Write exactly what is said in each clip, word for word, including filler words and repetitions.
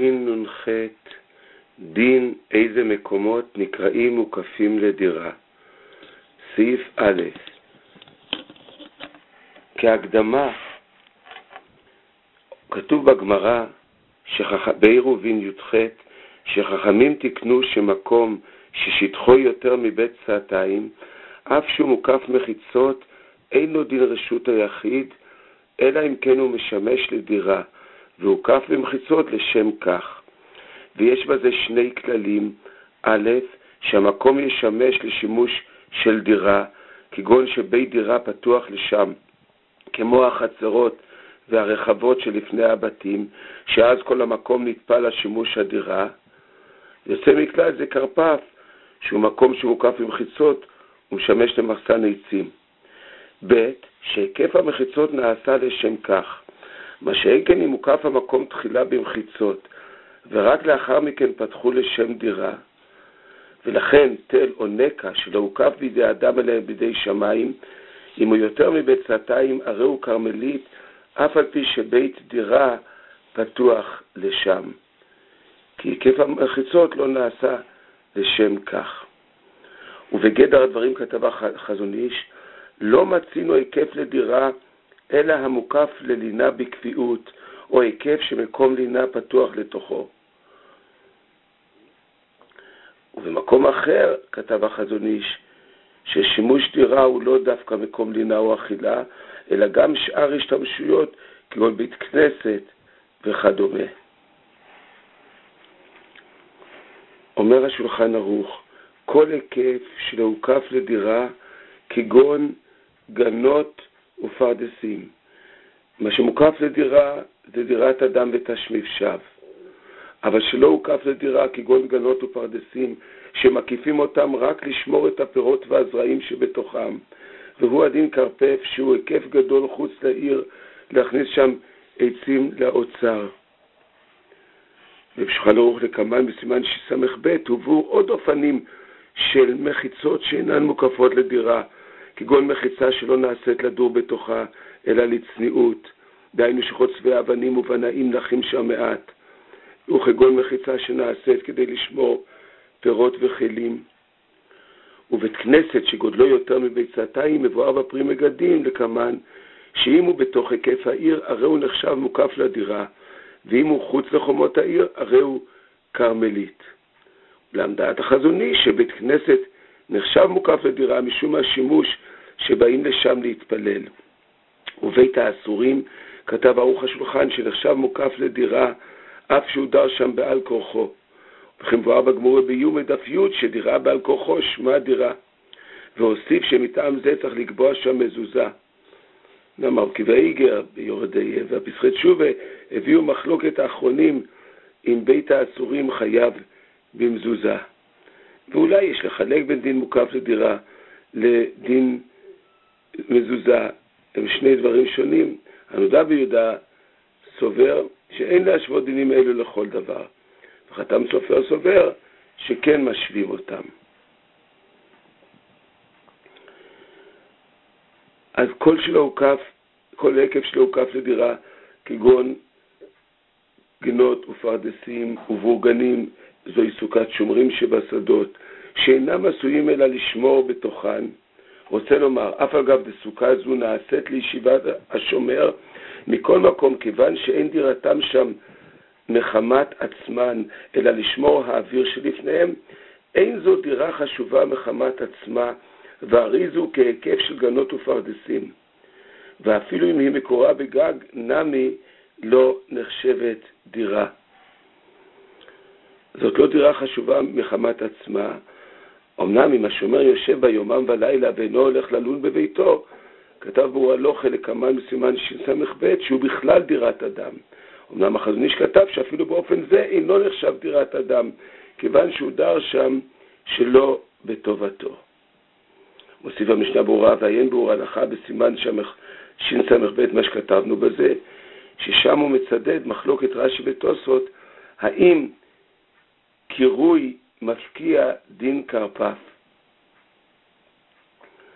נ"ח דין איזה מקומות נקראים מוקפים לדירה. סעיף א', כהקדמה, כתוב בגמרא שחכ... בעירובין י"ח שחכמים תקנו שמקום ששטחו יותר מבית סעתיים, אף שהוא מוקף מחיצות, אין לו דין רשות היחיד, אלא אם כן הוא משמש לדירה, והוקף במחיצות לשם כך. ויש בזה שני כללים. א', שהמקום ישמש לשימוש של דירה, כגון שבית דירה פתוח לשם, כמו החצרות והרחבות שלפני הבתים, שאז כל המקום נטפל לשימוש הדירה. יוצא מכלל זה קרפף, שהוא מקום שמוקף במחיצות, הוא משמש למחסן עצים. ב', שהיקף המחיצות נעשה לשם כך, מה שאין כן אם מוקף המקום תחילה במחיצות, ורק לאחר מכן פתחו לשם דירה, ולכן תל או נקע שלא הוקף בידי אדם אלא בידי שמיים, אם הוא יותר מבית סעתיים הרי הוא קרמלית, אף על פי שבית דירה פתוח לשם, כי היקף המחיצות לא נעשה לשם כך. ובגדר הדברים כתב החזון איש, לא מצינו היקף לדירה אלא המוקף ללינה בקביעות, או היקף שמקום לינה פתוח לתוכו. ובמקום אחר כתב החזון איש ששימוש דירה הוא לא דווקא מקום לינה או אכילה, אלא גם שאר השתמשויות כגון בית כנסת וכדומה. אומר השולחן ערוך, כל היקף שלא הוקף לדירה כגון גנות ופרדסים. מה שמוקף לדירה זה דירת אדם ותשמיף שב. אבל שלא הוקף לדירה כגון גנות ופרדסים שמקיפים אותם רק לשמור את הפירות והזרעים שבתוכם. והוא הדין קרפף שהוא היקף גדול חוץ לעיר להכניס שם עצים לאוצר. ובשולחן ערוך לקמן בסימן שסמך ב' הובאו עוד אופנים של מחיצות שאינן מוקפות לדירה, כגון מחיצה שלא נעשית לדור בתוכה, אלא לצניעות, דהיינו שחוצבי אבנים ובנאים נחים שם מעט, וכגון מחיצה שנעשית כדי לשמור פירות וכלים. ובית כנסת שגודלו יותר מבית סעתיים מבואר בפרי מגדים לקמן, שאם הוא בתוך היקף העיר, הרי הוא נחשב מוקף לדירה, ואם הוא חוץ לחומות העיר, הרי הוא קרמלית. לעמדת החזון איש שבית כנסת נחשב מוקף לדירה משום השימוש שבאים לשם להתפלל. ובית האסורים כתב ערוך השולחן שנחשב מוקף לדירה אף שהוא דר שם בעל כורחו. וכן מבואר בגמרא ביומא דף י' שדירה בעל כורחו שמה דירה, והוסיף שמטעם זה צריך לקבוע שם מזוזה. מרכיבי איגר ביורדי והפסחי תשובה הביאו מחלוקת האחרונים אם בית האסורים חייב במזוזה. ואולי יש לחלק בין דין מוקף לדירה לדין מזוזה, הם שני דברים שונים. הנודע ביהודה סובר שאין להשוות דינים אלו לכל דבר, וחתם סופר סובר שכן משווים אותם. אז כל שלא הוקף, כל היקף שלא הוקף לדירה, כגון גנות ופרדסים ובורגנים, זוהי סוכת שומרים שבשדות, שאינם עשויים אלא לשמור בתוכן. רוצה לומר, אף אגב בסוכה זו נעשית לישיבת השומר, מכל מקום, כיוון שאין דירתם שם מחמת עצמן, אלא לשמור האוויר שלפניהם, אין זו דירה חשובה מחמת עצמה, והרי זו כהיקף של גנות ופרדסים. ואפילו אם היא מקורה בגג, נמי לא נחשבת דירה. זאת לא דירה חשובה מחמת עצמה. אמנם אם השומר יושב ביומם ולילה ואינו הולך ללון בביתו, כתב בו הלוכה לקמן בסימן שסמך ב' שהוא בכלל דירת אדם. אמנם החזון איש כתב שאפילו באופן זה אינו נחשב דירת אדם, כיוון שהוא דר שם שלא בטובתו. מוסיף המשנה ברורה ועיין ברורה הלכה בסימן שסמך ב' מה שכתבנו בזה, ששם הוא מצדד מחלוקת רש"י ותוספות, האם קירוי מפקיע דין קרפף.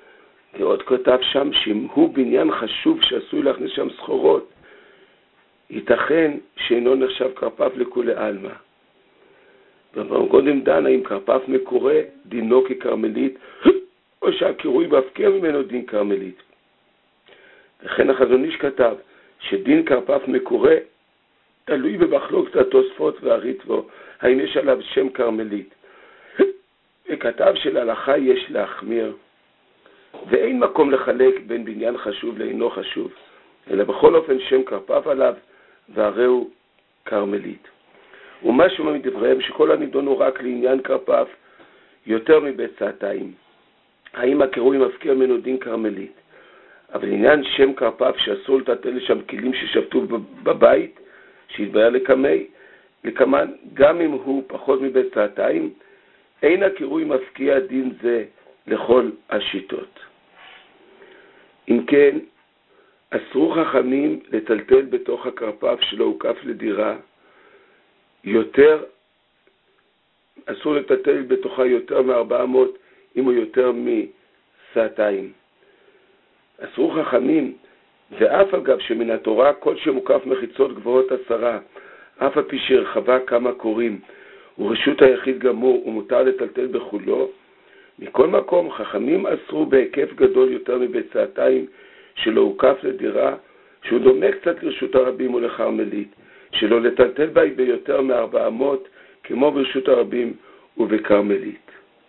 ועוד כתב שם שאם הוא בניין חשוב שעשוי להכניס שם סחורות, ייתכן שאינו נחשב קרפף לכולי עלמא. ואמרנו קודם דן האם קרפף מקורה דינו כקרמלית, או שהקירוי מפקיע ממנו דין קרמלית. וכן החזון איש כתב שדין קרפף מקורה תלוי במחלוקת התוספות והריטב"א, האם יש עליו שם קרמלית. וכתב שלהלכה יש להחמיר, ואין מקום לחלק בין בניין חשוב לאינו חשוב, אלא בכל אופן שם קרפף עליו, והרי הוא קרמלית. ומה שומע מדבריהם שכל הנידון הוא רק לעניין קרפף יותר מבצעתיים. האם הקירוי מפקיע ממנו דין קרמלית? אבל עניין שם קרפף שאסור לטלטל לשם כלים ששבתו בבית, שהתבהר לקמי, לקמן, גם אם הוא פחות מבצעתיים, אין הקירוי מפקיע דין זה לכל השיטות. אם כן, אסרו חכמים לטלטל בתוך הקרפף שלא הוקף לדירה, יותר, אסור לטלטל בתוכה יותר מ-ארבע מאות אם הוא יותר מסעתיים. אסרו חכמים, ואף אגב שמן התורה כל שמוקף מחיצות גבוהות עשרה, אף על פי שרחבה כמה קוראים, ורשות היחיד גמור ומותר לטלטל בחולו, מכל מקום חכמים אסרו בהיקף גדול יותר מבצעתיים שלא הוקף לדירה, שהוא דומה קצת לרשות הרבים ולחרמלית, שלא לטלטל בה ביותר מ-ארבע מאות כמו ברשות הרבים ובקרמלית.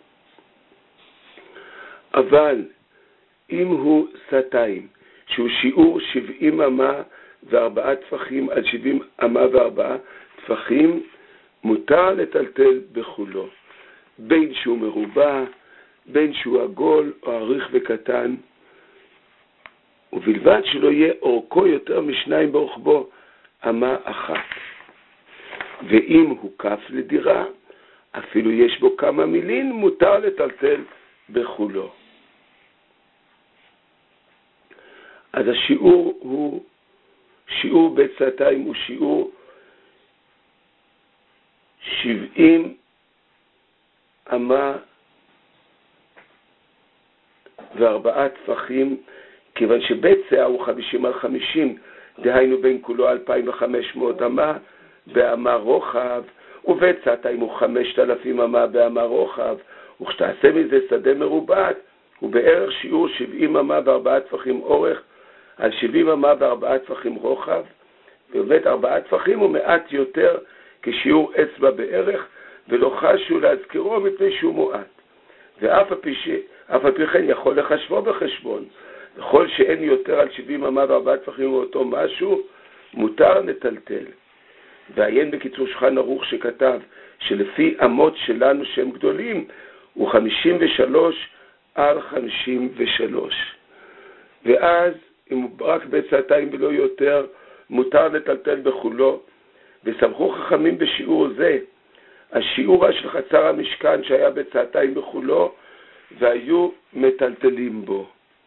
אבל אם הוא סעתיים, שהוא שיעור שבעים אמה וארבעה טפחים על שבעים אמה וארבעה טפחים, מותר לטלטל בחולו, בין שהוא מרובע, בין שהוא עגול או אריך וקטן, ובלבד שלא יהיה אורכו יותר משניים ברוחבו אמה אחת. ואם הוא כף לדירה, אפילו יש בו כמה מילין, מותר לטלטל בחולו. אז השיעור הוא, שיעור בצעתיים הוא שיעור שבעים אמה וארבעה טפחים, כיוון שבצע הוא חמישים על חמישים, דהיינו בין כולו אלפיים וחמש מאות אמה באמה רוחב, ובצעתיים הוא חמשת אלפים אמה באמה רוחב, וכשתעשה מזה שדה מרובעת, הוא בערך שיעור שבעים אמה וארבעה טפחים אורך, על שבעים אמה וארבעה טפחים רוחב, ובית ארבעה טפחים הוא מעט יותר כשיעור אצבע בערך, ולא חשו להזכירו מפני שהוא מועט. ואף על פי כן יכול לחשבו בחשבון, בכל שאין יותר על שבעים אמה וארבעה טפחים ואותו משהו, מותר לטלטל. ועיין בקיצור שולחן ערוך שכתב שלפי אמות שלנו שהם גדולים, הוא חמישים ושלוש על חמישים ושלוש. ואז אם הוא רק בצעתיים ולא יותר, מותר לטלטל בחולו. וסמכו חכמים בשיעור זה, השיעור של חצר המשכן שהיה בצעתיים בחולו, והיו מטלטלים בו.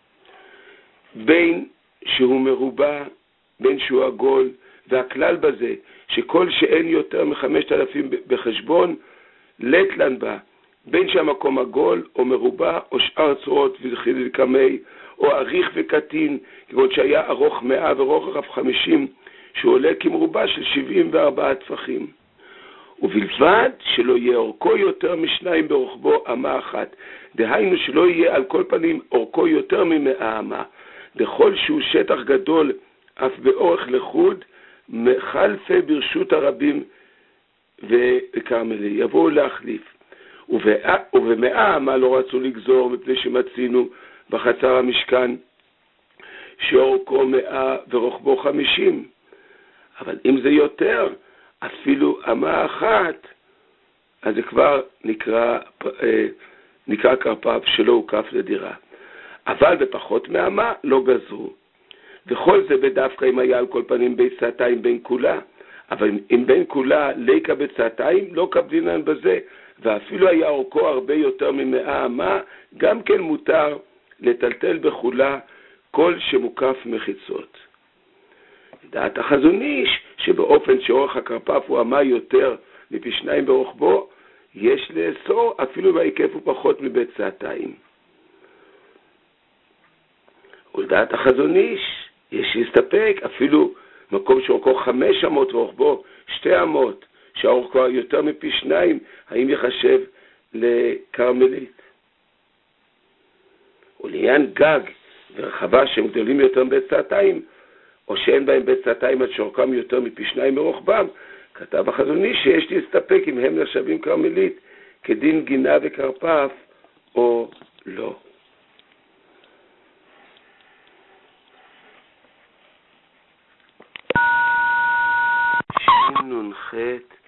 בין שהוא מרובע, בין שהוא עגול, והכלל בזה, שכל שאין יותר מחמשת אלפים בחשבון, לטלן בה, בין שהמקום עגול או מרובע, או שאר צורות ודחיל קמי, או אריך וקטין, כגון שהיה ארוך מאה ורוחב חמישים, שהוא עולה כמרובע של שבעים וארבעה טפחים. ובלבד שלא יהיה אורכו יותר משניים ברוחבו אמה אחת, דהיינו שלא יהיה על כל פנים אורכו יותר ממאה אמה, בכל שהוא שטח גדול אף באורך לחוד, מחלפה ברשות הרבים וקרמלי, יבואו להחליף. ובמאה אמה לא רצו לגזור, מפני שמצינו בחצר המשכן שאורכו מאה ורוחבו חמישים. אבל אם זה יותר, אפילו אמה אחת, אז זה כבר נקרא, נקרא קרפף שלא הוקף לדירה. אבל בפחות מאמה לא גזרו. וכל זה בדווקא אם היה על כל פנים בצעתיים בין כולה. אבל אם בין כולה ליקה בצעתיים, לא קבדינן בזה. ואפילו היה אורכו הרבה יותר ממאה אמה, גם כן מותר לטלטל בחולה כל שמוקף מחיצות. דעת החזון איש, שבאופן שאורך הקרפף הוא אמה יותר מפי שניים ברוחבו, יש לאסור אפילו בהיקף הוא פחות מבצעתיים. ולדעת החזון איש, יש להסתפק אפילו מקום שאורכו חמש אמות ורוחבו שתי אמות, שהאורך כבר יותר מפי שניים, האם יחשב לקרמלית? ולעניין גג ורחבה שהם גדולים יותר מבית צעתיים, או שאין בהם בית צעתיים עד שאורכם יותר מפי שניים מרוחבם, כתב החזון איש שיש להסתפק אם הם נחשבים קרמלית כדין גינה וקרפף או לא. שין נונחת